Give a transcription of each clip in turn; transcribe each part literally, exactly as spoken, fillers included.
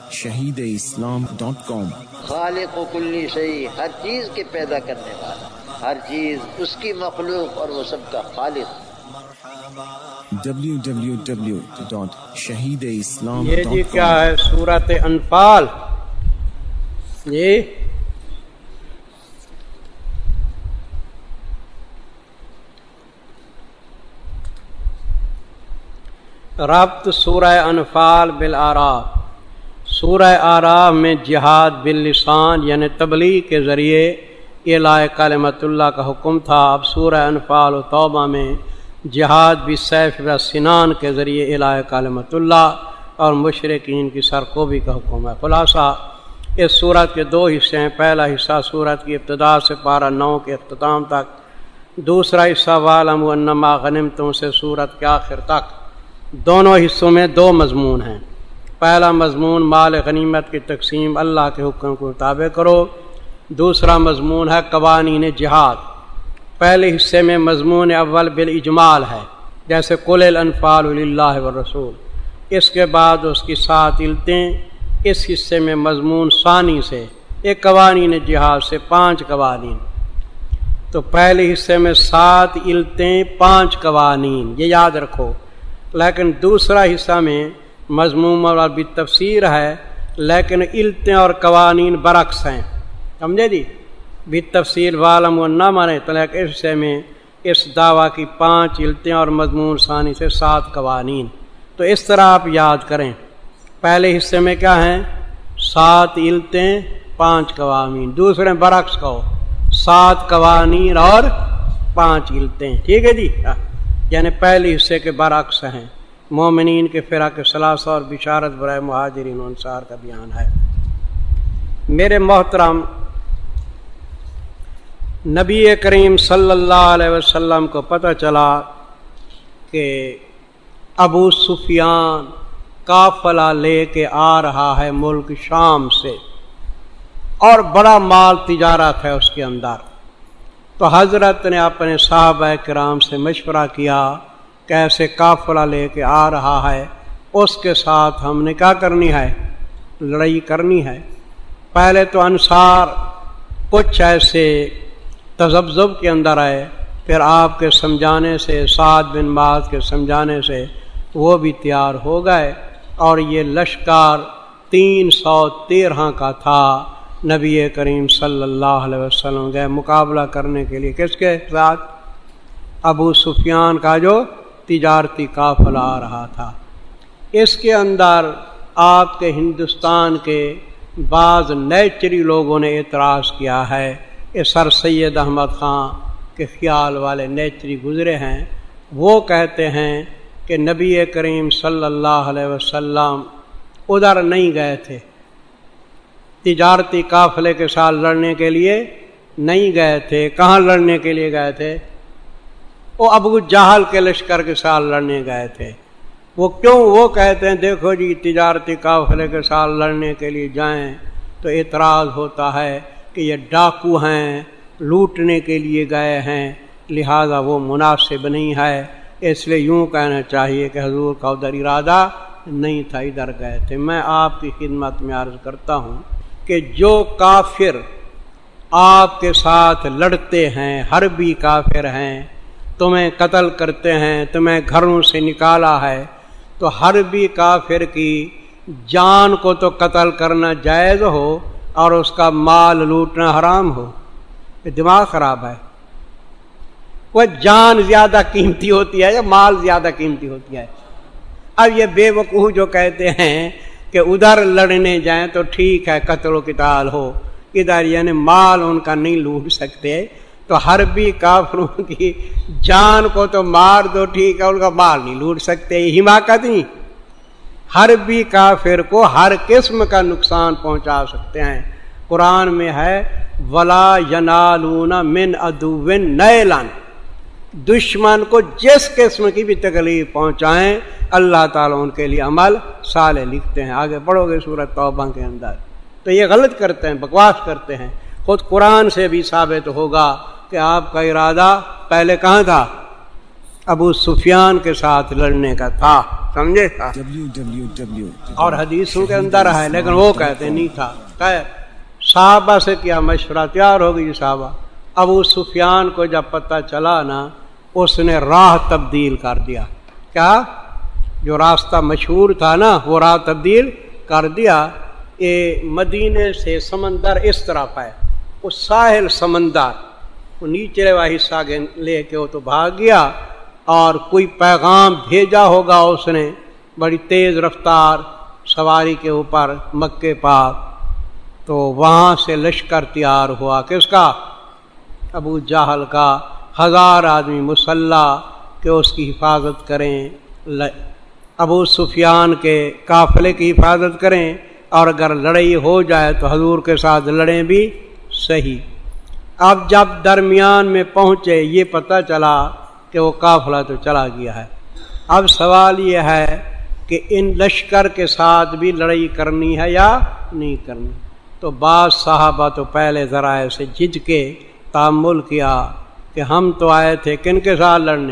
شہید اسلام ڈاٹ کام۔ خالق و کلی شیء، ہر چیز کے پیدا کرنے والا، ہر چیز اس کی مخلوق اور وہ سب کا خالق۔ W W W dot Shaheed اسلام یہ ڈاٹ کام۔ جی کیا ہے؟ سورۃ انفال۔ جی ربط سورہ انفال بالاعراف۔ سورہ اعراف میں جہاد باللسان یعنی تبلیغ کے ذریعے اعلاء کلمت اللہ کا حکم تھا۔ اب سورہ انفال و توبہ میں جہاد بالسیف و سنان کے ذریعے اعلاء کلمت اللہ اور مشرکین کی سرکوبی کا حکم ہے۔ خلاصہ اس سورت کے دو حصے ہیں۔ پہلا حصہ سورت کی ابتدا سے پارہ نو کے اختتام تک، دوسرا حصہ وَاعْلَمُوا أَنَّمَا غَنِمْتُم سے سورت کے آخر تک۔ دونوں حصوں میں دو مضمون ہیں۔ پہلا مضمون مال غنیمت کی تقسیم اللہ کے حکم کو مطابق کرو، دوسرا مضمون ہے قوانین جہاد۔ پہلے حصے میں مضمون اول بالاجمال ہے، جیسے قل الانفال للہ والرسول، اس کے بعد اس کی سات علتیں۔ اس حصے میں مضمون ثانی سے ایک قوانین جہاد سے پانچ قوانین۔ تو پہلے حصے میں سات علتیں پانچ قوانین، یہ یاد رکھو۔ لیکن دوسرا حصہ میں مضمون اور بالتفسیر ہے، لیکن علتیں اور قوانین برعکس ہیں، سمجھے جی؟ بالتفسیر وعلم و نہ مانے تو لیکن اس حصے میں اس دعویٰ کی پانچ علتیں اور مضمون ثانی سے سات قوانین۔ تو اس طرح آپ یاد کریں، پہلے حصے میں کیا ہیں؟ سات علتیں پانچ قوانین، دوسرے برعکس کہو سات قوانین اور پانچ علتیں، ٹھیک ہے جی؟ یعنی پہلے حصے کے برعکس ہیں۔ مومنین کے فرق ثلاثہ اور بشارت برائے مہاجرین و انصار کا بیان ہے۔ میرے محترم، نبی کریم صلی اللہ علیہ وسلم کو پتہ چلا کہ ابو سفیان قافلہ لے کے آ رہا ہے ملک شام سے، اور بڑا مال تجارت ہے اس کے اندر۔ تو حضرت نے اپنے صحابہ کرام سے مشورہ کیا کہ ایسے قافلہ لے کے آ رہا ہے، اس کے ساتھ ہم نے کیا کرنی ہے؟ لڑائی کرنی ہے۔ پہلے تو انصار کچھ ایسے تذبذب کے اندر آئے، پھر آپ کے سمجھانے سے، سعد بن معاذ کے سمجھانے سے وہ بھی تیار ہو گئے، اور یہ لشکر تین سو تیرہ کا تھا۔ نبی کریم صلی اللہ علیہ وسلم گئے مقابلہ کرنے کے لیے، کس کے ساتھ؟ ابو سفیان کا جو تجارتی قافلہ آ رہا تھا۔ اس کے اندر آپ کے ہندوستان کے بعض نیچری لوگوں نے اعتراض کیا ہے، کہ سر سید احمد خان کے خیال والے نیچری گزرے ہیں، وہ کہتے ہیں کہ نبی کریم صلی اللہ علیہ وسلم ادھر نہیں گئے تھے، تجارتی قافلے کے ساتھ لڑنے کے لیے نہیں گئے تھے۔ کہاں لڑنے کے لیے گئے تھے؟ وہ ابو جہل کے لشکر کے ساتھ لڑنے گئے تھے۔ وہ کیوں؟ وہ کہتے ہیں دیکھو جی، تجارتی قافلے کے ساتھ لڑنے کے لیے جائیں تو اعتراض ہوتا ہے کہ یہ ڈاکو ہیں، لوٹنے کے لیے گئے ہیں، لہذا وہ مناسب نہیں ہے۔ اس لیے یوں کہنا چاہیے کہ حضور کا ادھر ارادہ نہیں تھا، ادھر گئے تھے۔ میں آپ کی خدمت میں عرض کرتا ہوں کہ جو کافر آپ کے ساتھ لڑتے ہیں، حربی کافر ہیں، تمہیں قتل کرتے ہیں، تمہیں گھروں سے نکالا ہے، تو حربی کافر کی جان کو تو قتل کرنا جائز ہو اور اس کا مال لوٹنا حرام ہو؟ دماغ خراب ہے۔ وہ جان زیادہ قیمتی ہوتی ہے یا مال زیادہ قیمتی ہوتی ہے؟ اب یہ بے وقوف جو کہتے ہیں کہ ادھر لڑنے جائیں تو ٹھیک ہے، قتل و قتال ہو، ادھر یعنی مال ان کا نہیں لوٹ سکتے، تو حربی کافروں کی جان کو تو مار دو، ٹھیک ہے، ان کا مال نہیں لوٹ سکتے، یہ حماقت نہیں۔ حربی کافر کو ہر قسم کا نقصان پہنچا سکتے ہیں۔ قرآن میں ہے وَلَا يَنَالُونَ مِنْ عَدُوٍّ نَيْلًا، دشمن کو جس قسم کی بھی تکلیف پہنچائیں اللہ تعالیٰ ان کے لیے عمل صالح لکھتے ہیں۔ آگے پڑھو گے سورۃ توبہ کے اندر، تو یہ غلط کرتے ہیں، بکواس کرتے ہیں۔ خود قرآن سے بھی ثابت ہوگا کہ آپ کا ارادہ پہلے کہاں تھا؟ ابو سفیان کے ساتھ لڑنے کا تھا، سمجھے تھا، اور حدیثوں کے اندر ہے، لیکن وہ کہتے نہیں تھا۔ خیر صحابہ سے کیا مشورہ، تیار ہو گئی صحابہ۔ ابو سفیان کو جب پتہ چلا نا، اس نے راہ تبدیل کر دیا۔ کیا؟ جو راستہ مشہور تھا نا وہ راہ تبدیل کر دیا۔ یہ مدینے سے سمندر اس طرف ہے، وہ ساحل سمندر، وہ نیچے والا حصہ لے کے وہ تو بھاگ گیا، اور کوئی پیغام بھیجا ہوگا اس نے بڑی تیز رفتار سواری کے اوپر مکے پاک، تو وہاں سے لشکر تیار ہوا، کس کا؟ ابو جہل کا، ہزار آدمی مسلح کہ اس کی حفاظت کریں، ابو سفیان کے قافلے کی حفاظت کریں، اور اگر لڑائی ہو جائے تو حضور کے ساتھ لڑیں بھی صحیح۔ اب جب درمیان میں پہنچے یہ پتہ چلا کہ وہ قافلہ تو چلا گیا ہے۔ اب سوال یہ ہے کہ ان لشکر کے ساتھ بھی لڑائی کرنی ہے یا نہیں کرنی؟ تو بعض صحابہ تو پہلے ذرائع سے جھج کے تأمل کیا کہ ہم تو آئے تھے کن کے ساتھ لڑنے؟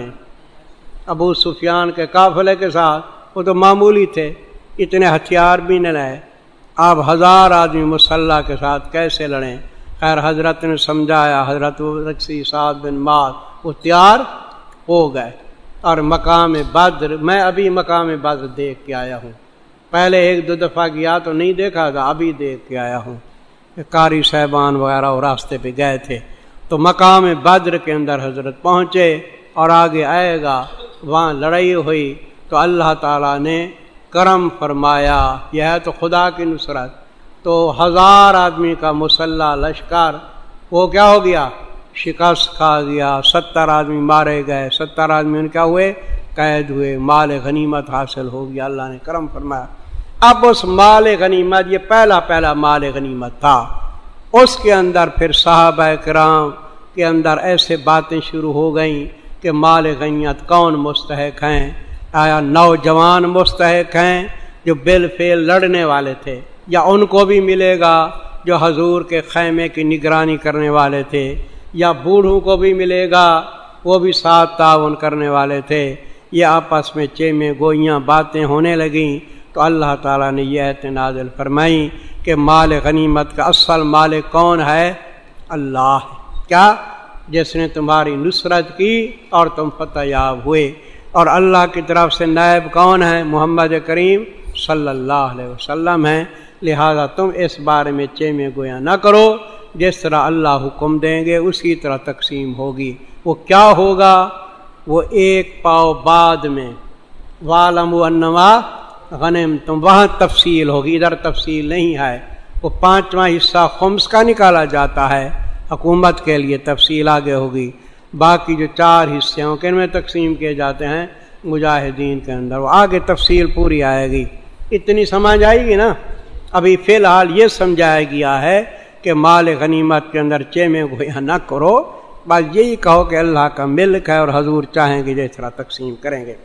ابو سفیان کے قافلے کے ساتھ، وہ تو معمولی تھے، اتنے ہتھیار بھی نہ لائے، آپ ہزار آدمی مسلح کے ساتھ کیسے لڑیں؟ خیر حضرت نے سمجھایا، حضرت رقصی سعد بن معاذ وہ تیار ہو گئے، اور مقام بدر، میں ابھی مقام بدر دیکھ کے آیا ہوں، پہلے ایک دو دفعہ گیا تو نہیں دیکھا تھا، ابھی دیکھ کے آیا ہوں، قاری صاحبان وغیرہ وہ راستے پہ گئے تھے، تو مقام بدر کے اندر حضرت پہنچے، اور آگے آئے گا وہاں لڑائی ہوئی تو اللہ تعالیٰ نے کرم فرمایا، یہ ہے تو خدا کی نصرت۔ تو ہزار آدمی کا مسلح لشکر وہ کیا ہو گیا؟ شکست کھا گیا، ستر آدمی مارے گئے، ستر آدمی ان کیا ہوئے؟ قید ہوئے، مال غنیمت حاصل ہو گیا، اللہ نے کرم فرمایا۔ اب اس مال غنیمت، یہ پہلا پہلا مال غنیمت تھا، اس کے اندر پھر صحابہ کرام کے اندر ایسے باتیں شروع ہو گئیں کہ مال غنیمت کون مستحق ہیں؟ آیا نوجوان مستحق ہیں جو بالفعل لڑنے والے تھے، یا ان کو بھی ملے گا جو حضور کے خیمے کی نگرانی کرنے والے تھے، یا بوڑھوں کو بھی ملے گا وہ بھی ساتھ تعاون کرنے والے تھے؟ یہ آپس میں چیمیں گوئیاں باتیں ہونے لگیں، تو اللہ تعالیٰ نے یہ آیت نازل فرمائی کہ مال غنیمت کا اصل مالک کون ہے؟ اللہ۔ کیا؟ جس نے تمہاری نصرت کی اور تم فتح یاب ہوئے، اور اللہ کی طرف سے نائب کون ہے؟ محمد کریم صلی اللہ علیہ وسلم ہیں، لہذا تم اس بارے میں چیمیں گویا نہ کرو، جس طرح اللہ حکم دیں گے اسی طرح تقسیم ہوگی۔ وہ کیا ہوگا؟ وہ ایک پاؤ بعد میں وَاعْلَمُوا أَنَّمَا غَنِمْتُمْ، وہاں تفصیل ہوگی، ادھر تفصیل نہیں ہے۔ وہ پانچواں حصہ خمس کا نکالا جاتا ہے حکومت کے لیے، تفصیل آگے ہوگی۔ باقی جو چار حصے ہیں کن میں تقسیم کیے جاتے ہیں؟ مجاہدین کے اندر، وہ آگے تفصیل پوری آئے گی، اتنی سمجھ آئے گی نا۔ ابھی فی الحال یہ سمجھایا گیا ہے کہ مال غنیمت کے اندر چیمیں گویا نہ کرو، بس یہی کہو کہ اللہ کا ملک ہے اور حضور چاہیں گے جس طرح تقسیم کریں گے۔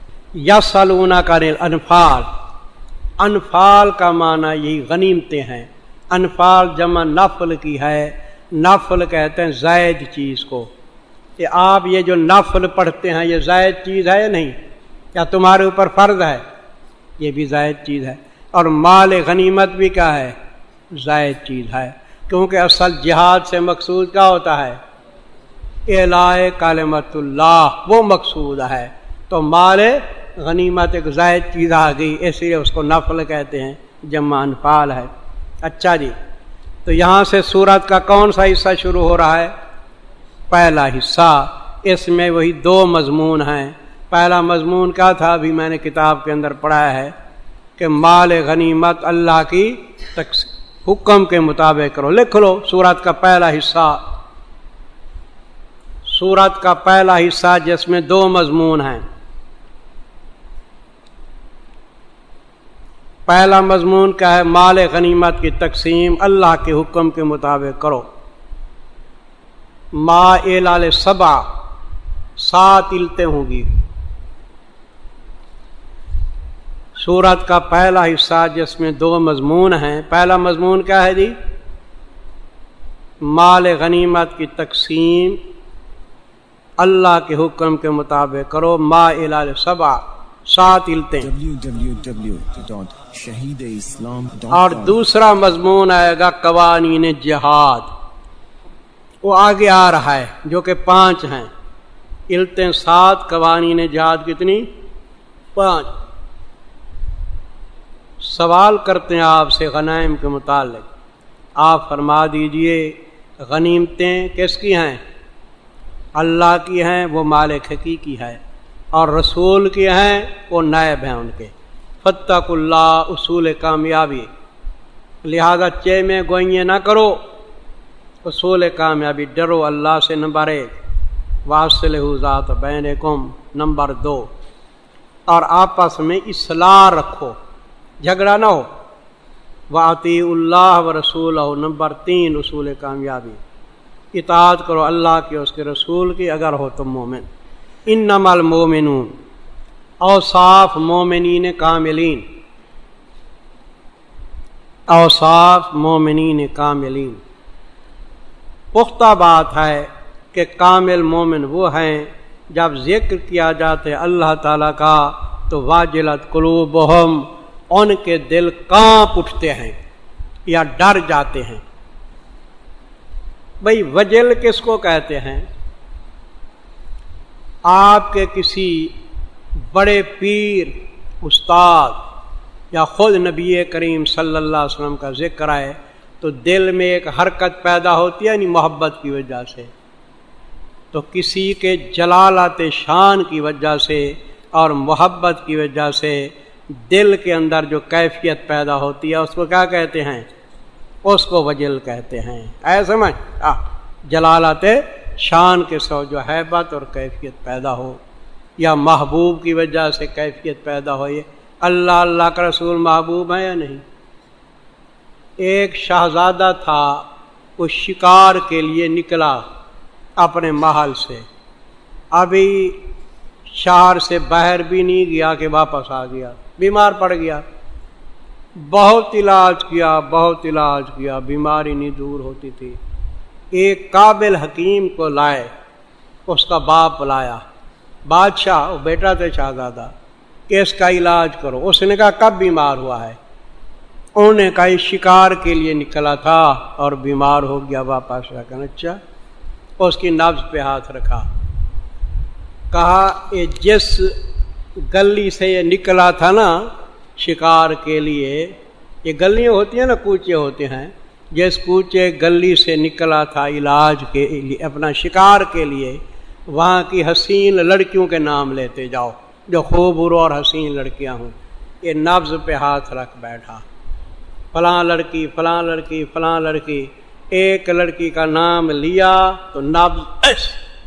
یسألونک عن الانفال، انفال کا معنی یہی غنیمتیں ہیں، انفال جمع نفل کی ہے، نفل کہتے ہیں زائد چیز کو، کہ آپ یہ جو نفل پڑھتے ہیں یہ زائد چیز ہے یا نہیں؟ کیا تمہارے اوپر فرض ہے؟ یہ بھی زائد چیز ہے، اور مال غنیمت بھی کیا ہے؟ زائد چیز ہے، کیونکہ اصل جہاد سے مقصود کیا ہوتا ہے؟ اعلاء کلمت اللہ، وہ مقصود ہے، تو مال غنیمت ایک زائد چیز آ گئی، اس لیے اس کو نفل کہتے ہیں، جمع انفال ہے۔ اچھا جی، تو یہاں سے سورت کا کون سا حصہ شروع ہو رہا ہے؟ پہلا حصہ، اس میں وہی دو مضمون ہیں۔ پہلا مضمون کیا تھا؟ ابھی میں نے کتاب کے اندر پڑھا ہے کہ مال غنیمت اللہ کی حکم کے مطابق کرو، لکھ لو سورت کا پہلا حصہ، سورت کا پہلا حصہ جس میں دو مضمون ہیں۔ پہلا مضمون کیا ہے؟ مال غنیمت کی تقسیم اللہ کے حکم کے مطابق کرو۔ مائلہ سبع، سات علتیں ہوں گی۔ سورت کا پہلا حصہ جس میں دو مضمون ہیں، پہلا مضمون کیا ہے جی؟ مال غنیمت کی تقسیم اللہ کے حکم کے مطابق کرو. مائلہ سبع سات علتیں. W W W dot Shaheed Islam dot اور کام. دوسرا مضمون آئے گا قوانین جہاد، وہ آگے آ رہا ہے جو کہ پانچ ہیں. علتیں سات، قوانین جہاد کتنی؟ پانچ. سوال کرتے ہیں آپ سے غنائم کے متعلق. آپ فرما دیجئے غنیمتیں کس کی ہیں؟ اللہ کی ہیں، وہ مالک حقیقی ہے، اور رسول کی ہیں، وہ نائب ہیں ان کے. فتق اللہ اصول کامیابی، لہذا چے میں گوئیاں نہ کرو. اصول کامیابی، ڈرو اللہ سے. نمبر ایک. واصلہ ذات بینکم. نمبر دو. اور آپس میں اصلاح رکھو، جھگڑا نہ ہو. وَأَطِیعُوا اللَّهَ وَرَسُولَهُ. نمبر تین اصول کامیابی، اطاعت کرو اللہ کی، اس کے رسول کی، اگر ہو تم مومن. انما المومنون، اوصاف مومنین کاملین، اوصاف مومنین کاملین. پختہ بات ہے کہ کامل مومن وہ ہیں جب ذکر کیا جاتا ہے اللہ تعالیٰ کا تو واجلت قلوبہم، ان کے دل کانپ اٹھتے ہیں یا ڈر جاتے ہیں. بھئی وجل کس کو کہتے ہیں؟ آپ کے کسی بڑے پیر، استاد یا خود نبی کریم صلی اللہ علیہ وسلم کا ذکر آئے تو دل میں ایک حرکت پیدا ہوتی ہے، یعنی محبت کی وجہ سے. تو کسی کے جلالت شان کی وجہ سے اور محبت کی وجہ سے دل کے اندر جو کیفیت پیدا ہوتی ہے اس کو کیا کہتے ہیں؟ اس کو وجل کہتے ہیں. اے سمجھ، جلالت شان کے سو جو ہیبت اور کیفیت پیدا ہو، یا محبوب کی وجہ سے کیفیت پیدا ہو. یہ اللہ اللہ کا رسول محبوب ہے یا نہیں؟ ایک شہزادہ تھا، وہ شکار کے لیے نکلا اپنے محل سے، ابھی شہر سے باہر بھی نہیں گیا کہ واپس آ گیا، بیمار پڑ گیا. بہت علاج کیا، بہت علاج کیا، بیماری نہیں دور ہوتی تھی. ایک قابل حکیم کو لائے، اس کا باپ لایا، بادشاہ، وہ بیٹا تھے شہزادہ، کہ اس کا علاج کرو. اس نے کہا کب بیمار ہوا ہے؟ انہوں نے کہا شکار کے لیے نکلا تھا اور بیمار ہو گیا، واپس آ کر. اچھا. اس کی نبض پہ ہاتھ رکھا، کہا یہ جس گلی سے یہ نکلا تھا نا شکار کے لیے، یہ گلیاں ہوتی ہیں نا، کوچے ہوتے ہیں، جس کوچے گلی سے نکلا تھا علاج کے لیے، اپنا شکار کے لیے، وہاں کی حسین لڑکیوں کے نام لیتے جاؤ جو خوبصورت اور حسین لڑکیاں ہوں. یہ نبض پہ ہاتھ رکھ بیٹھا، فلاں لڑکی، فلاں لڑکی، فلاں لڑکی. ایک لڑکی کا نام لیا تو نبض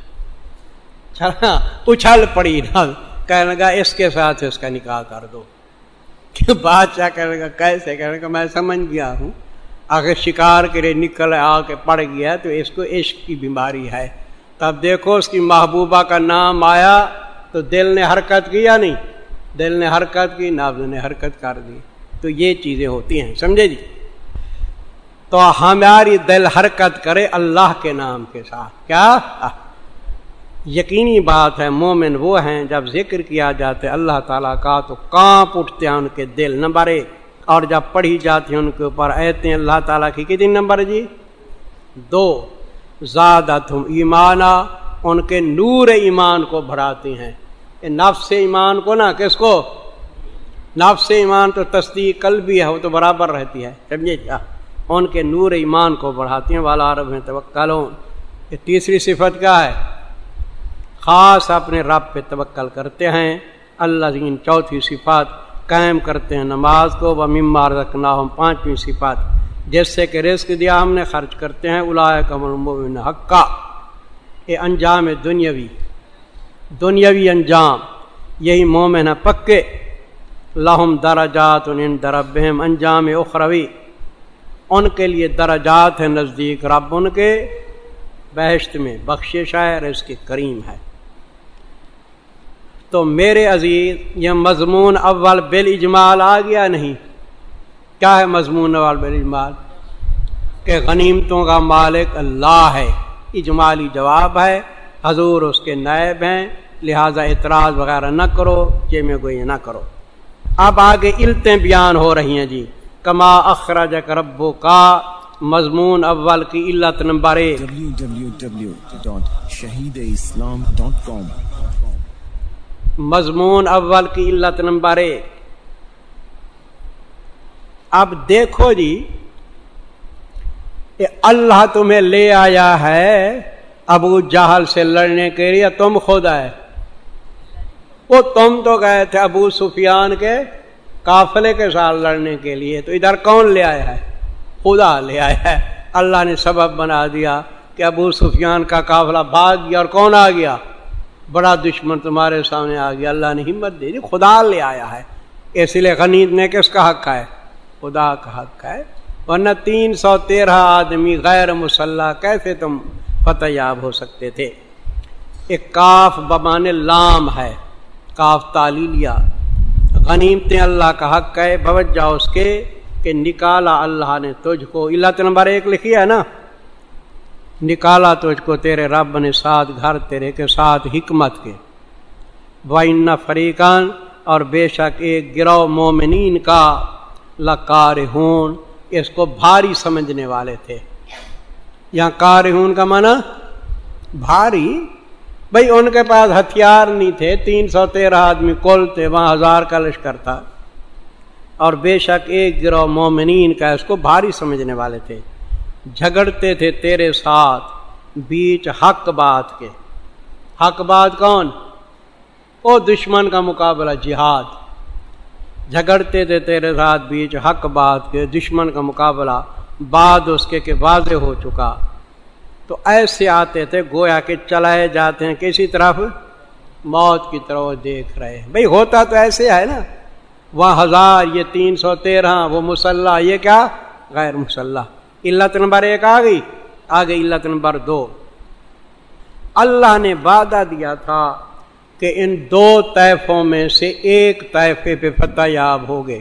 اچھل پڑی. نبض کہنے لگا اس کے ساتھ اس کا نکاح کر دو. بادشاہ کہنے لگا کیسے؟ کہنے لگا میں سمجھ گیا ہوں، اگر شکار کے لیے نکل آ کے پڑ گیا تو اس کو عشق کی بیماری ہے. تب دیکھو اس کی محبوبہ کا نام آیا تو دل نے حرکت کی یا نہیں؟ دل نے حرکت کی، نبض نے حرکت کر دی. تو یہ چیزیں ہوتی ہیں، سمجھے جی؟ تو ہماری دل حرکت کرے اللہ کے نام کے ساتھ. کیا یقینی بات ہے، مومن وہ ہیں جب ذکر کیا جاتا ہے اللہ تعالیٰ کا تو کانپ اٹھتے ہیں ان کے دل. نمبر ایک. اور جب پڑھی جاتی ہیں ان کے اوپر آیتیں اللہ تعالیٰ کی، کتنی نمبر جی؟ دو. زادتہم ایمانا، ان کے نور ایمان کو بڑھاتی ہیں. نفس ایمان کو نا، کس کو؟ نفس ایمان تو تصدیق قلبی ہے، وہ تو برابر رہتی ہے، سمجھے کیا؟ ان کے نور ایمان کو بڑھاتی ہیں. والا رب توکلون. یہ تیسری صفت کیا ہے؟ خاص اپنے رب پہ توکل کرتے ہیں. اللہ زین. چوتھی صفات قائم کرتے ہیں نماز کو. ومما رزقناہم. پانچویں صفات جس سے کہ رزق دیا ہم نے خرچ کرتے ہیں. اولئک هم المؤمنون حقا. یہ انجام دنیاوی، دنیاوی انجام، یہی مومن ہے پکے. لہم درجات عند ربہم. انجام اخروی، ان کے لیے درجات ہیں نزدیک رب ان کے، بہشت میں بخشش ہے، رزق کریم ہے. تو میرے عزیز یہ مضمون اول بالاجمال آ گیا نہیں؟ کیا ہے مضمون اول بالاجمال؟ کہ غنیمتوں کا مالک اللہ ہے، اجمالی جواب ہے. حضور اس کے نائب ہیں، لہذا اعتراض وغیرہ نہ کرو، یہ میں کوئی نہ کرو۔ اب آگے علتیں بیان ہو رہی ہیں جی۔ کما اخرجک ربک، مضمون اول کی علت نمبر ایک، W W W dot Shaheed Islam dot کام۔ مضمون اول کی علت نمبر ایک۔ اب دیکھو جی، اللہ تمہیں لے آیا ہے ابو جہل سے لڑنے کے لیے، تم خود آئے؟ وہ تم تو گئے تھے ابو سفیان کے قافلے کے ساتھ لڑنے کے لیے، تو ادھر کون لے آیا ہے؟ خدا لے آیا ہے۔ اللہ نے سبب بنا دیا کہ ابو سفیان کا قافلہ بھاگ گیا، اور کون آ گیا؟ بڑا دشمن تمہارے سامنے آ گیا۔ اللہ نے ہمت دے دی، خدا لے آیا ہے۔ اس لیے غنیمت کس کا حق ہے؟ خدا کا حق ہے، ورنہ تین سو تیرہ آدمی غیر مسلح کیسے تم فتح یاب ہو سکتے تھے؟ ایک کاف بمانے لام ہے، کاف تعلیلیہ۔ غنیمتیں اللہ کا حق ہے، بوجہ اس کے کہ نکالا اللہ نے تجھ کو، علت نمبر ایک لکھی ہے نا، نکالا تجھ کو تیرے رب نے ساتھ گھر تیرے کے ساتھ حکمت کے۔ وَإِنَّ فَرِيقًا، اور بے شک ایک گروہ مومنین کا، لَقَارِحُونَ، اس کو بھاری سمجھنے والے تھے۔ یہاں قارحون کا معنی بھاری، بھئی ان کے پاس ہتھیار نہیں تھے، تین سو تیرہ آدمی کل تھے، وہاں ہزار کا لشکر تھا، اور بے شک ایک گروہ مومنین کا، اس کو بھاری سمجھنے والے تھے، جھگڑتے تھے تیرے ساتھ بیچ حق بات کے۔ حق بات کون؟ او دشمن کا مقابلہ، جہاد۔ جھگڑتے تھے تیرے ساتھ بیچ حق بات کے، دشمن کا مقابلہ بعد اس کے کہ واضح ہو چکا۔ تو ایسے آتے تھے گویا کہ چلائے جاتے ہیں کسی طرف، موت کی طرف دیکھ رہے ہیں۔ بھئی ہوتا تو ایسے ہے نا، وہاں ہزار، یہ تین سو تیرہ، وہ مسلح، یہ کیا غیر مسلح۔ علت نمبر ایک آ گئی، آگے علت نمبر دو۔ اللہ نے وعدہ دیا تھا کہ ان دو طائفوں میں سے ایک طائفے پہ فتح یاب ہوگے۔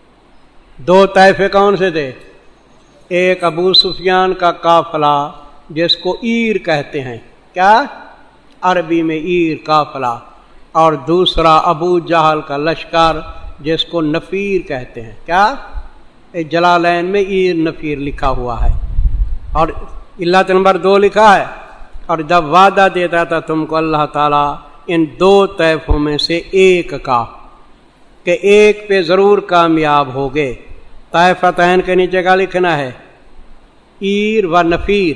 دو طائفے کون سے تھے؟ ایک ابو سفیان کا قافلہ جس کو ایر کہتے ہیں، کیا عربی میں ایر قافلہ، اور دوسرا ابو جہل کا لشکر جس کو نفیر کہتے ہیں، کیا جلالین میں ایر نفیر لکھا ہوا ہے، اور علت نمبر دو لکھا ہے۔ اور جب وعدہ دیتا تھا تم کو اللہ تعالیٰ ان دو طائفوں میں سے ایک کا، کہ ایک پہ ضرور کامیاب ہوگے۔ طائفتین کے نیچے کا لکھنا ہے ایر و نفیر،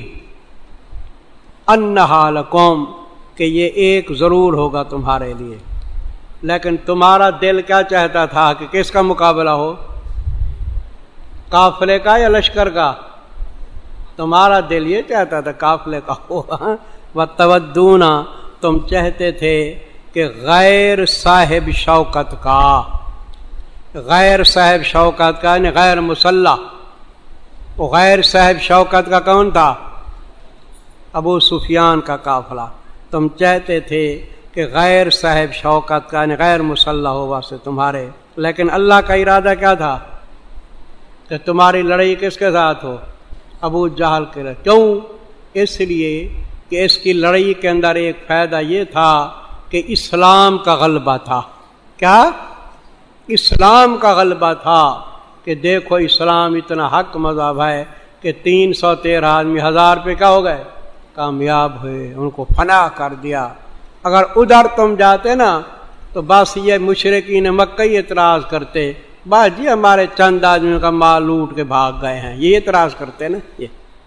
انہا لکم، کہ یہ ایک ضرور ہوگا تمہارے لیے۔ لیکن تمہارا دل کیا چاہتا تھا کہ کس کا مقابلہ ہو؟ قافلے کا یا لشکر کا؟ تمہارا دل یہ چاہتا تھا قافلے کا ہو۔ وَتَوَدُّونَ، تم چاہتے تھے کہ غیر صاحب شوکت کا، غیر صاحب شوکت کا یعنی غیر مسلح۔ وہ غیر صاحب شوکت کا کون تھا؟ ابو سفیان کا قافلہ۔ تم چاہتے تھے کہ غیر صاحب شوکت کا یعنی غیر مسلح ہو واسطے تمہارے، لیکن اللہ کا ارادہ کیا تھا کہ تمہاری لڑائی کس کے ساتھ ہو؟ ابو جہل کے ساتھ۔ کیوں؟ اس لیے کہ اس کی لڑائی کے اندر ایک فائدہ یہ تھا کہ اسلام کا غلبہ تھا۔ کیا؟ اسلام کا غلبہ تھا، کہ دیکھو اسلام اتنا حق مذہب ہے کہ تین سو تیرہ آدمی ہزار پہ کیا ہو گئے؟ کامیاب ہوئے، ان کو فنا کر دیا۔ اگر ادھر تم جاتے نا تو بس یہ مشرکین مکہ ہی اعتراض کرتے، بس جی ہمارے چند آدمیوں کا مال لوٹ کے بھاگ گئے ہیں، یہ اعتراض کرتے نا۔ یہ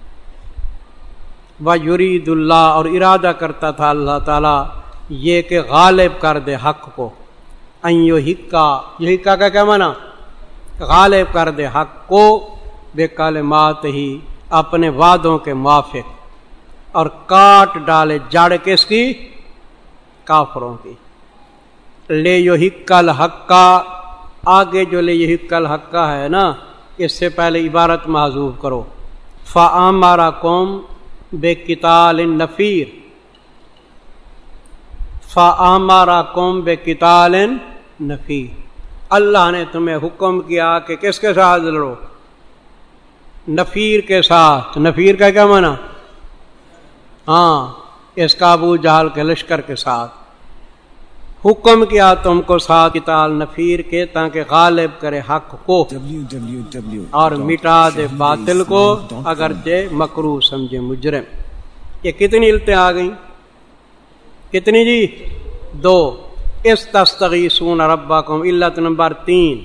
وَيُرِيدُ اللَّهُ، اور ارادہ کرتا تھا اللہ تعالیٰ یہ کہ غالب کر دے حق کو۔ اَن يُحِقَّ، یحِقَّ کا کیا معنی؟ غالب کر دے حق کو، بِکَلِمَاتِهِ، ہی اپنے وعدوں کے موافق، اور کاٹ ڈالے جڑ کس کی؟ کافروں کی۔ لے یحق الحق، آگے جو لے یحق الحق ہے نا، اس سے پہلے عبارت محذوف کرو۔ فَأَمَرَكُمْ بِقِتَالٍ نَفِيرٍ، فَأَمَرَكُمْ بِقِتَالٍ نَفِيرٍ، اللہ نے تمہیں حکم کیا کہ کس کے ساتھ لڑو؟ نفیر کے ساتھ۔ نفیر کا کیا معنی؟ ہاں، اس کا ابو جہل کے لشکر کے ساتھ، حکم کیا تم کو سات قتال نفیر کے تاکہ غالب کرے حق کو اور مٹا دے باطل کو اگرچہ مکروہ سمجھے مجرم۔ یہ کتنی علتیں آ گئیں؟ کتنی جی؟ دو۔ استستغیثون ربکم، علت نمبر تین،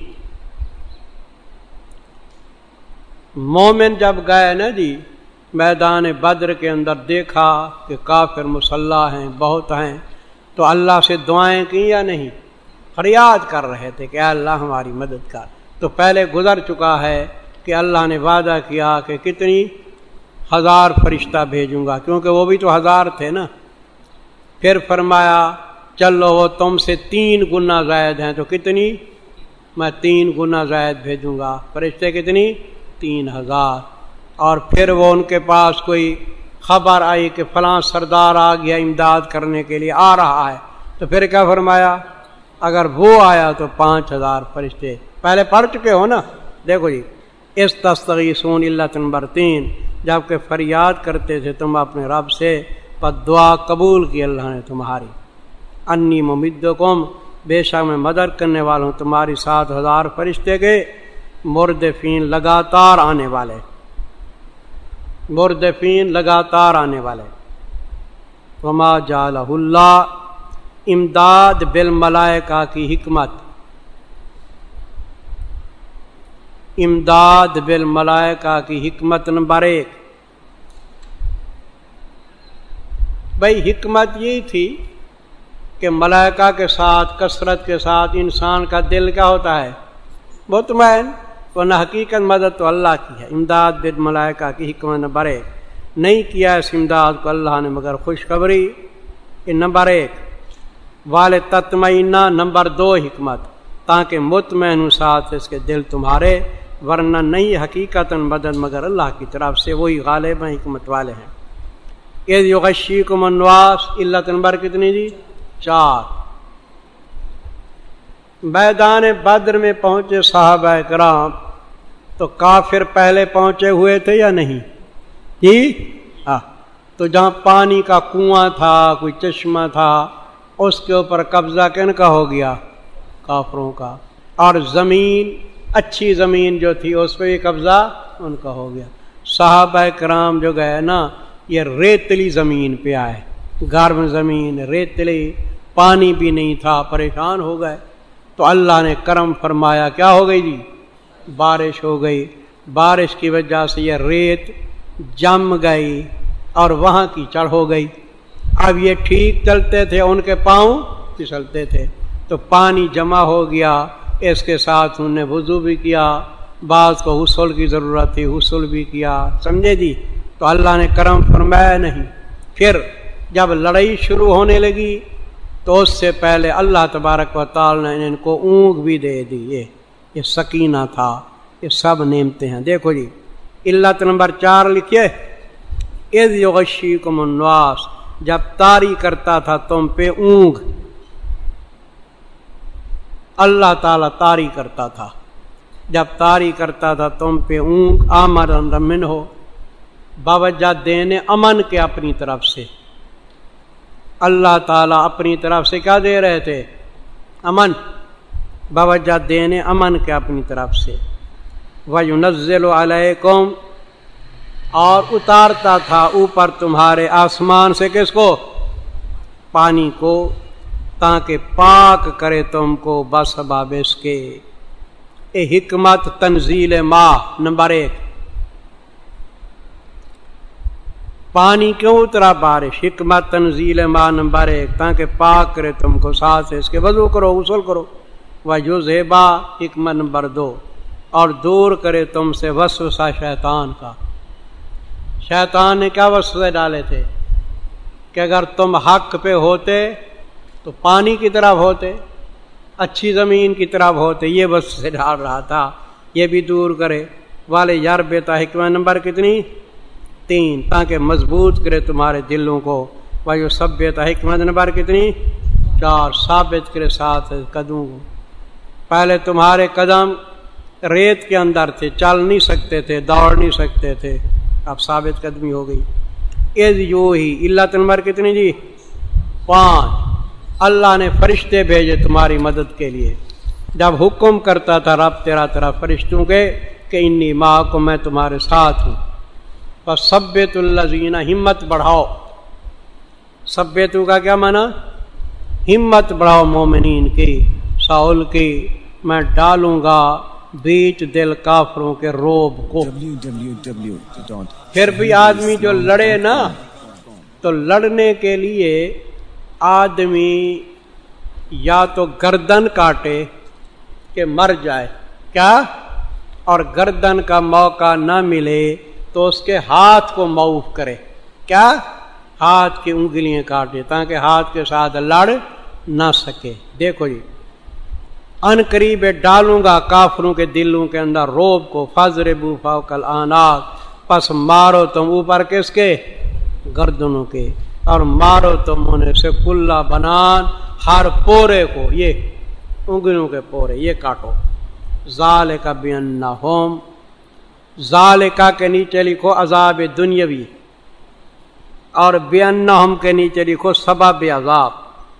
مومن جب گئے نا جی میدان بدر کے اندر، دیکھا کہ کافر مسلح ہیں، بہت ہیں، تو اللہ سے دعائیں کی یا نہیں؟ فریاد کر رہے تھے کہ اے اللہ ہماری مدد کر۔ تو پہلے گزر چکا ہے کہ اللہ نے وعدہ کیا کہ کتنی ہزار فرشتہ بھیجوں گا، کیونکہ وہ بھی تو ہزار تھے نا۔ پھر فرمایا چلو وہ تم سے تین گنا زائد ہیں، تو کتنی؟ میں تین گنا زائد بھیجوں گا۔ فرشتے کتنی؟ تین ہزار۔ اور پھر وہ ان کے پاس کوئی خبر آئی کہ فلاں سردار آ گیا امداد کرنے کے لیے، آ رہا ہے، تو پھر کیا فرمایا؟ اگر وہ آیا تو پانچ ہزار فرشتے۔ پہلے پڑھ چکے ہو نا، دیکھو جی، استستغیثون علت نمبر تین، جب کہ فریاد کرتے تھے تم اپنے رب سے، پر دعا قبول کی اللہ نے تمہاری۔ انی ممدکم، بے شک میں مدد کرنے والا ہوں تمہاری سات ہزار فرشتے کے، مردفین لگاتار آنے والے، مردفین لگاتار آنے والے۔ وما جعلہ اللہ، امداد بالملائکہ کی حکمت، امداد بالملائکہ کی حکمت نمبر ایک، بھئی حکمت یہی تھی کہ ملائکہ کے ساتھ کثرت کے ساتھ انسان کا دل کیا ہوتا ہے؟ مطمئن، ورنہ حقیقت مدد تو اللہ کی ہے۔ امداد بالملائکہ کی حکمت نمبر ایک، نہیں کیا اس امداد کو اللہ نے مگر خوشخبری، یہ نمبر ایک۔ والے تطمئنہ، نمبر دو حکمت، تاکہ مطمئن ساتھ اس کے دل تمہارے، ورنہ نہیں حقیقت مدد مگر اللہ کی طرف سے، وہی غالب ہیں، حکمت والے ہیں۔ اذ یغشیکم النعاس، علت نمبر کتنی جی؟ چار۔ میدان بدر میں پہنچے صحابہ کرام تو کافر پہلے پہنچے ہوئے تھے یا نہیں جی؟ ہاں، تو جہاں پانی کا کنواں تھا، کوئی چشمہ تھا، اس کے اوپر قبضہ کن کا ہو گیا؟ کافروں کا۔ اور زمین، اچھی زمین جو تھی اس پہ بھی قبضہ ان کا ہو گیا۔ صحابہ کرام جو گئے نا، یہ ریتلی زمین پہ آئے، گرم زمین، ریتلی، پانی بھی نہیں تھا، پریشان ہو گئے۔ تو اللہ نے کرم فرمایا، کیا ہو گئی جی؟ بارش ہو گئی۔ بارش کی وجہ سے یہ ریت جم گئی اور وہاں کی چڑھ ہو گئی۔ اب یہ ٹھیک چلتے تھے، ان کے پاؤں پھسلتے تھے، تو پانی جمع ہو گیا، اس کے ساتھ انہوں نے وضو بھی کیا، بعض کو غسل کی ضرورت تھی، غسل بھی کیا، سمجھے جی؟ تو اللہ نے کرم فرمایا نہیں۔ پھر جب لڑائی شروع ہونے لگی تو اس سے پہلے اللہ تبارک و تعالی نے ان کو اونگ بھی دے دی، یہ یہ سکینہ تھا، یہ سب نعمتیں ہیں۔ دیکھو جی، علت نمبر چار لکھیے، اذ یغشیکم النعاس، جب طاری کرتا تھا تم پہ اونگ، اللہ تعالیٰ طاری کرتا تھا، جب طاری کرتا تھا تم پہ اونگ، آمرن رمن ہو، باوجہ دینے امن کے اپنی طرف سے، اللہ تعالیٰ اپنی طرف سے کیا دے رہے تھے؟ امن، باوجہ دینے امن کے اپنی طرف سے۔ وَيُنَزِّلُ عَلَيْكُمْ، اور اتارتا تھا اوپر تمہارے آسمان سے کس کو؟ پانی کو، تاکہ پاک کرے تم کو بسبب اس کے۔ اے حکمت تنزیل ماہ نمبر ایک، پانی کیوں اترا بارش؟ حکمت تنزیل ماہ نمبر ایک، تاکہ پاک کرے تم کو، ساتھ اس کے وضو کرو، غسل کرو۔ وَيُذْهِبَ، حکمت نمبر دو، اور دور کرے تم سے وسوسہ شیطان کا۔ شیطان نے کیا وسوسے ڈالے تھے؟ کہ اگر تم حق پہ ہوتے تو پانی کی طرف ہوتے، اچھی زمین کی طرف ہوتے، یہ وسوسے ڈال رہا تھا، یہ بھی دور کرے۔ والے یار بیتا، حکمت نمبر کتنی؟ تین، تاکہ مضبوط کرے تمہارے دلوں کو۔ وایو سب بیتا، حکمت نمبر کتنی؟ چار، ثابت کرے ساتھ قدموں کو۔ پہلے تمہارے قدم ریت کے اندر تھے، چل نہیں سکتے تھے، دوڑ نہیں سکتے تھے، اب ثابت قدمی ہو گئی۔ اذ یوحی، علت نمبر کتنی جی؟ پانچ۔ اللہ نے فرشتے بھیجے تمہاری مدد کے لیے جب حکم کرتا تھا رب تیرا تیرا فرشتوں کے کہ انی معکم، میں تمہارے ساتھ ہوں۔ فثبت الذین، ہمت بڑھاؤ۔ ثبتو کا کیا معنی؟ ہمت بڑھاؤ مومنین کی، ساؤل کی، میں ڈالوں گا بیچ دل کافروں کے روب کو۔ پھر بھی آدمی جو لڑے نا، تو لڑنے کے لیے آدمی یا تو گردن کاٹے کہ مر جائے، کیا؟ اور گردن کا موقع نہ ملے تو اس کے ہاتھ کو معاف کرے، کیا؟ ہاتھ کی انگلیاں کاٹے تاکہ ہاتھ کے ساتھ لڑ نہ سکے۔ دیکھو جی، ان قریب ڈالوں گا کافروں کے دلوں کے اندر روب کو، فضربوا فوق الاعناق، پس مارو تم اوپر کس کے؟ گردنوں کے، اور مارو تم انہیں سے کل بنان، ہر پورے کو، یہ انگلیوں کے پورے یہ کاٹو۔ ذالک بانہم، ذالک کے نیچے لکھو عذاب دنیاوی، اور بانہم کے نیچے لکھو سبب عذاب۔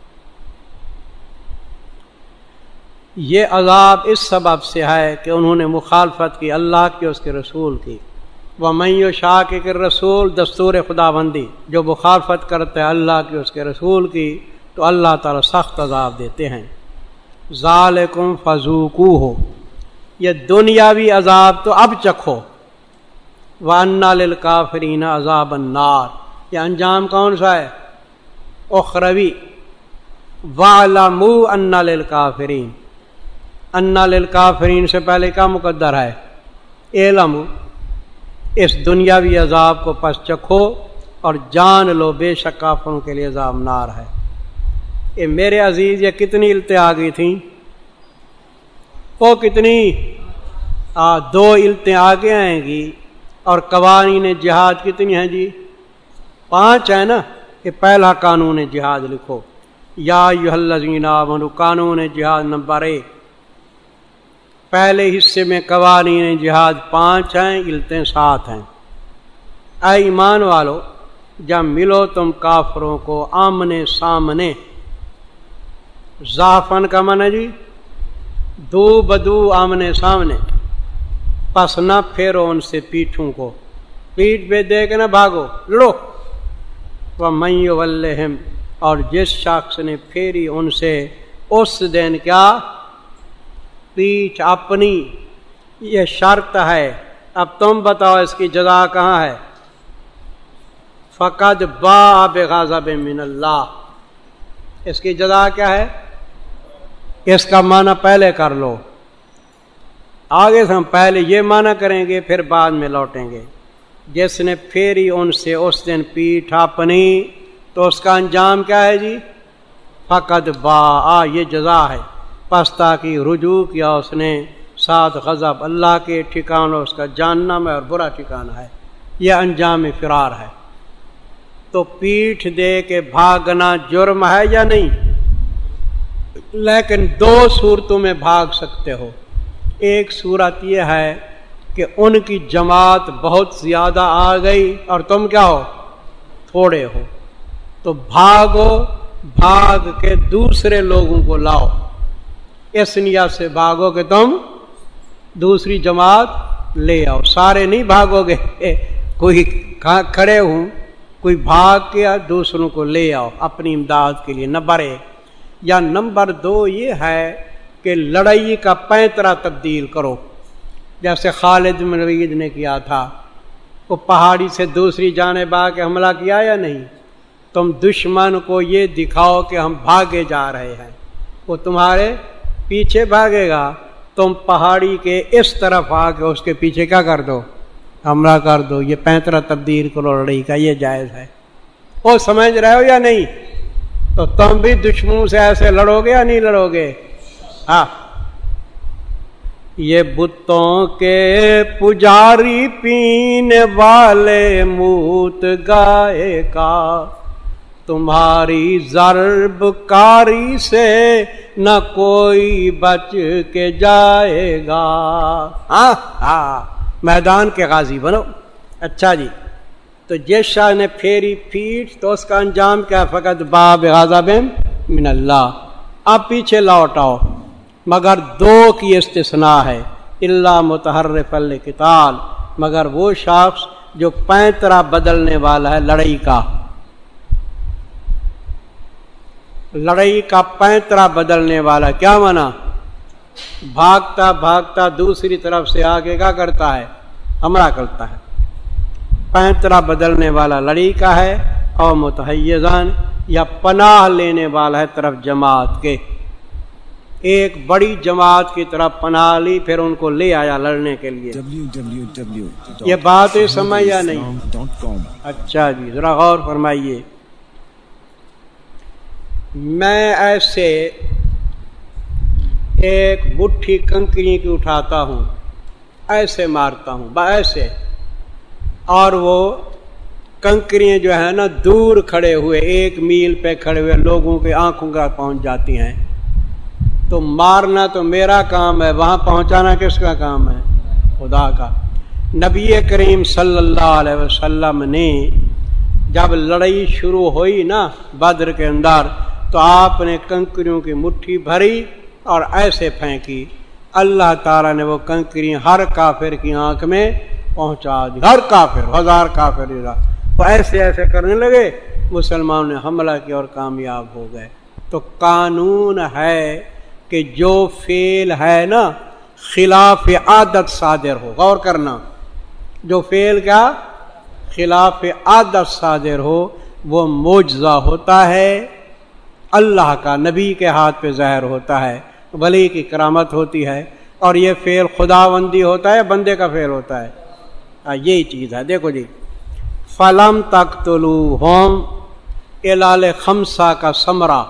یہ عذاب اس سبب سے ہے کہ انہوں نے مخالفت کی اللہ کی، اس کے رسول کی۔ وَمَن يُشَاقِقِ الرَّسُولَ، دستور خداوندی، جو مخالفت کرتا ہے اللہ کی اس کے رسول کی تو اللہ تعالی سخت عذاب دیتے ہیں۔ ذالکم فذوقوہ، یہ دنیاوی عذاب تو اب چکھو۔ وَأَنَّ لِلْكَافِرِينَ عَذَابَ النَّارِ، یہ انجام کون سا ہے؟ اخروی۔ وَاعْلَمُوا أَنَّ لِلْكَافِرِينَ، ان للکافرین سے پہلے کا مقدر ہے؟ اعلموا، اس دنیاوی عذاب کو پس چکھو اور جان لو بے شک کافروں کے لیے عذاب نار ہے۔ اے میرے عزیز، یہ کتنی التیں آ گئی تھیں؟ وہ کتنی؟ آ دو التیں آگے آئیں گی، اور قوانین جہاد کتنی ہیں جی؟ پانچ ہے نا۔ یہ پہلا قانون جہاد لکھو، یا ایھا الذین آمنوا، قانون جہاد نمبر ایک۔ پہلے حصے میں قوانین جہاد پانچ ہیں، التیں سات ہیں۔ اے ایمان والو، جب ملو تم کافروں کو آمنے سامنے، زافن کا معنی جی دو بدو آمنے سامنے، پس نہ پھیرو ان سے پیٹھوں کو، پیٹھ پہ دے کے نہ بھاگو، لڑو۔ وَمَن یُوَلِّھِم، اور جس شخص نے پھیری ان سے اس دن کیا؟ پیٹھ اپنی۔ یہ شرط ہے، اب تم بتاؤ اس کی جزا کہاں ہے؟ فقد باء بغضب من اللہ، اس کی جزا کیا ہے؟ اس کا معنی پہلے کر لو، آگے سے ہم پہلے یہ معنی کریں گے پھر بعد میں لوٹیں گے۔ جس نے پھیری ان سے اس دن پیٹھ اپنی، تو اس کا انجام کیا ہے جی؟ فقد باء، یہ جزا ہے، پس تاکہ رجوع کیا اس نے ساتھ غضب اللہ کے ٹھکانہ، اس کا جہنم ہے اور برا ٹھکانہ ہے، یہ انجام فرار ہے۔ تو پیٹھ دے کے بھاگنا جرم ہے یا نہیں؟ لیکن دو صورتوں میں بھاگ سکتے ہو۔ ایک صورت یہ ہے کہ ان کی جماعت بہت زیادہ آ گئی اور تم کیا ہو؟ تھوڑے ہو، تو بھاگو، بھاگ کے دوسرے لوگوں کو لاؤ، اس نیت سے بھاگو کہ تم دوسری جماعت لے آؤ۔ سارے نہیں بھاگو گے، کوئی کھڑے ہوں، کوئی بھاگ کے دوسروں کو لے آؤ اپنی امداد کے لیے، نمبر ایک۔ یا نمبر دو یہ ہے کہ لڑائی کا پینترا تبدیل کرو، جیسے خالد بن ولید نے کیا تھا، وہ پہاڑی سے دوسری جانب آ کے حملہ کیا یا نہیں؟ تم دشمن کو یہ دکھاؤ کہ ہم بھاگے جا رہے ہیں، وہ تمہارے پیچھے بھاگے گا، تم پہاڑی کے اس طرف آ کے اس کے پیچھے کیا کر دو؟ حملہ کر دو۔ یہ پینترا تبدیل کرو لڑائی کا، یہ جائز ہے۔ وہ سمجھ رہے ہو یا نہیں؟ تو تم بھی دشمنوں سے ایسے لڑو گے یا نہیں لڑو گے؟ ہاں، یہ بتوں کے پجاری پینے والے موت گائے کا، تمہاری ضرب کاری سے نہ کوئی بچ کے جائے گا۔ ہاں ہاں، میدان کے غازی بنو۔ اچھا جی، تو جس شخص نے پھیری پیٹ تو اس کا انجام کیا؟ فقط باب غضب من اللہ. اب پیچھے لوٹ آؤ، مگر دو کی استثناء ہے، الا متحرف للقتال، مگر وہ شخص جو پینترا بدلنے والا ہے لڑائی کا، لڑائی کا پینترا بدلنے والا. کیا مانا؟ بھاگتا بھاگتا دوسری طرف سے آگے کیا کرتا ہے؟ حملہ کرتا ہے. پینترا بدلنے والا لڑائی کا ہے، اور متحیزان یا پناہ لینے والا ہے طرف جماعت کے، ایک بڑی جماعت کی طرف پناہ لی پھر ان کو لے آیا لڑنے کے لیے. یہ بات سمجھ یا نہیں؟ اچھا جی، ذرا غور فرمائیے. میں ایسے ایک مٹھی کنکری کی اٹھاتا ہوں، ایسے مارتا ہوں ایسے، اور وہ کنکریاں جو ہے نا دور کھڑے ہوئے ایک میل پہ کھڑے ہوئے لوگوں کے آنکھوں کا پہنچ جاتی ہیں. تو مارنا تو میرا کام ہے، وہاں پہنچانا کس کا کام ہے؟ خدا کا. نبی کریم صلی اللہ علیہ وسلم نے جب لڑائی شروع ہوئی نا بدر کے اندر، تو آپ نے کنکریوں کی مٹھی بھری اور ایسے پھینکی. اللہ تعالیٰ نے وہ کنکری ہر کافر کی آنکھ میں پہنچا دی. ہر کافر، ہزار کافر وہ ایسے ایسے کرنے لگے، مسلمانوں نے حملہ کیا اور کامیاب ہو گئے. تو قانون ہے کہ جو فعل ہے نا خلاف عادت صادر ہو، غور کرنا، جو فعل کیا خلاف عادت صادر ہو وہ معجزہ ہوتا ہے، اللہ کا نبی کے ہاتھ پہ ظاہر ہوتا ہے، ولی کی کرامت ہوتی ہے. اور یہ فعل خداوندی ہوتا ہے، بندے کا فعل ہوتا ہے. یہی چیز ہے. دیکھو جی، فلم تقتلوہم الال خمسہ کا ثمرہ،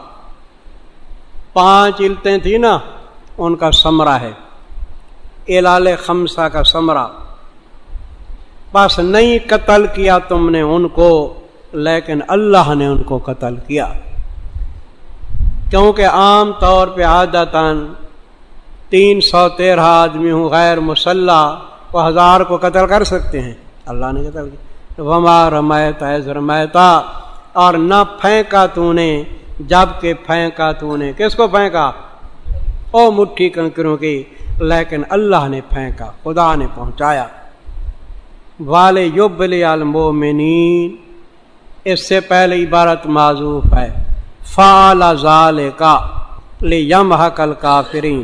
پانچ علتیں تھی نا ان کا ثمرہ ہے الال خمسہ کا ثمرہ. بس نہیں قتل کیا تم نے ان کو، لیکن اللہ نے ان کو قتل کیا. کیونکہ عام طور پہ عادتاً تین سو تیرہ آدمی ہوں غیر مسلح وہ ہزار کو قتل کر سکتے ہیں، اللہ نے قتل کیا. وما رمیت اذ رمیتا، اور نہ پھینکا تو نے جب کہ پھینکا تو نے. کس کو پھینکا؟ او مٹھی کنکروں کی، لیکن اللہ نے پھینکا، خدا نے پہنچایا. والے یبلی المؤمنین، اس سے پہلے عبارت معذوف ہے. فعل ذالک لیمحق الکافرین،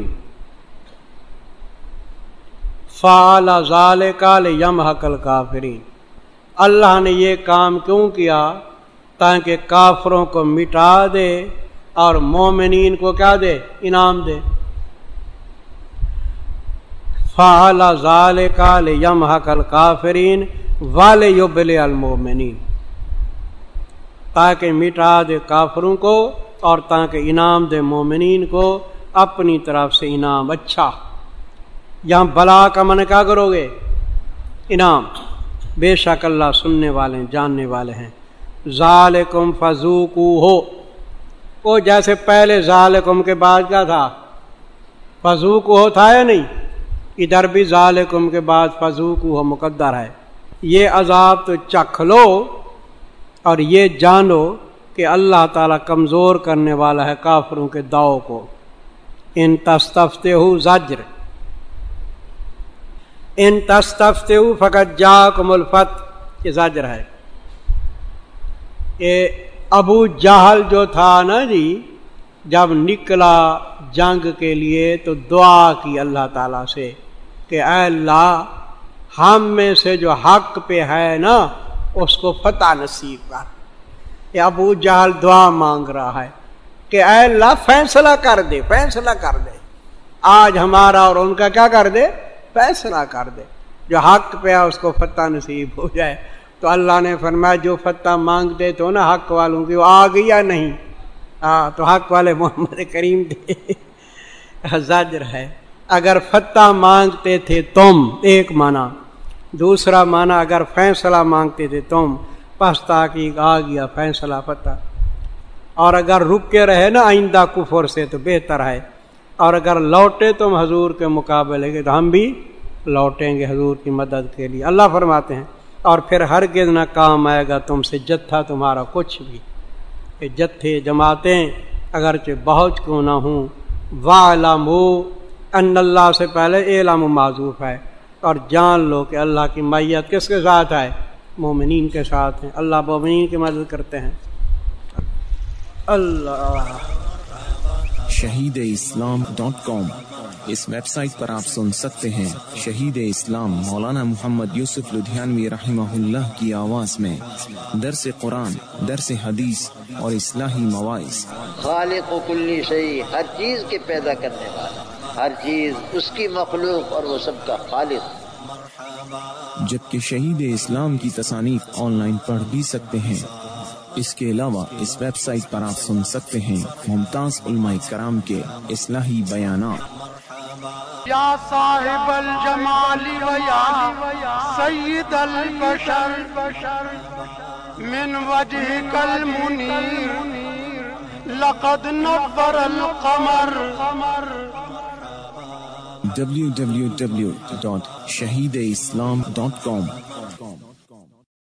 فعل ذالک لیمحق الکافرین. اللہ نے یہ کام کیوں کیا؟ تاکہ کافروں کو مٹا دے اور مومنین کو کیا دے؟ انعام دے. فعل ذالک لیمحق الکافرین ولیبلی المؤمنین، تاکہ مٹا دے کافروں کو اور تاکہ انعام دے مومنین کو اپنی طرف سے انعام. اچھا، یہاں بلا کا من کیا کرو گے؟ انعام. بے شک اللہ سننے والے جاننے والے ہیں. ذالکم فذوقوہ، وہ جیسے پہلے ذالکم کے بعد کیا تھا؟ فذوقوہ تھا یا نہیں؟ ادھر بھی ذالکم کے بعد فذوقوہ مقدر ہے. یہ عذاب تو چکھ لو اور یہ جانو کہ اللہ تعالیٰ کمزور کرنے والا ہے کافروں کے داؤ کو. ان تستفتحوا زجر، ان تستفتحوا فقد جاءکم الفتح، یہ زجر ہے. یہ ابو جہل جو تھا نا جی، جب نکلا جنگ کے لیے تو دعا کی اللہ تعالیٰ سے کہ اے اللہ ہم میں سے جو حق پہ ہے نا اس کو فتح نصیب کر. یہ ابو جہل دعا مانگ رہا ہے کہ اے اللہ فیصلہ کر دے، فیصلہ کر دے، آج ہمارا اور ان کا کیا کر دے؟ فیصلہ کر دے، جو حق پہ ہے اس کو فتح نصیب ہو جائے. تو اللہ نے فرمایا جو فتح مانگتے تو نا حق والوں کی، وہ آ گئی یا نہیں؟ ہاں، تو حق والے محمد کریم تھے. زجر ہے. اگر فتح مانگتے تھے تم، ایک معنی. دوسرا معنی اگر فیصلہ مانگتے تھے تم، پس تاکہ آ گیا فیصلہ فتح. اور اگر رک کے رہے نا آئندہ کفر سے تو بہتر ہے. اور اگر لوٹے تم حضور کے مقابلے کے تو ہم بھی لوٹیں گے حضور کی مدد کے لیے. اللہ فرماتے ہیں اور پھر ہرگز نہ کام آئے گا تم سے جتھا تمہارا کچھ بھی. کہ جتھے جماعتیں اگرچہ بہت کیوں نہ ہوں. وَاعْلَمُوا ان اللہ سے پہلے اعلام معذوف ہے، اور جان لو کہ اللہ کی معیت کس کے ساتھ ہے؟ مومنین کے ساتھ ہیں. اللہ مومنین کی مدد کرتے ہیں. اللہ شہید اسلام ڈاٹ کام، اس ویب سائٹ پر آپ سن سکتے ہیں شہید اسلام مولانا محمد یوسف لدھیانوی رحمہ اللہ کی آواز میں درس قرآن، درس حدیث اور اصلاحی مواعظ. خالق و کلی شیء، ہر چیز کے پیدا کرنے والا، ہر چیز اس کی مخلوق اور وہ سب کا خالق. جبکہ شہید اسلام کی تصانیف آن لائن پڑھ بھی سکتے ہیں. اس کے علاوہ اس ویب سائٹ پر آپ سن سکتے ہیں ممتاز علماء کرام کے اصلاحی بیانات. یا صاحب الجمال و یا سید البشر من وجهك المنیر لقد نور القمر. W W W dot Shaheed Islam dot کام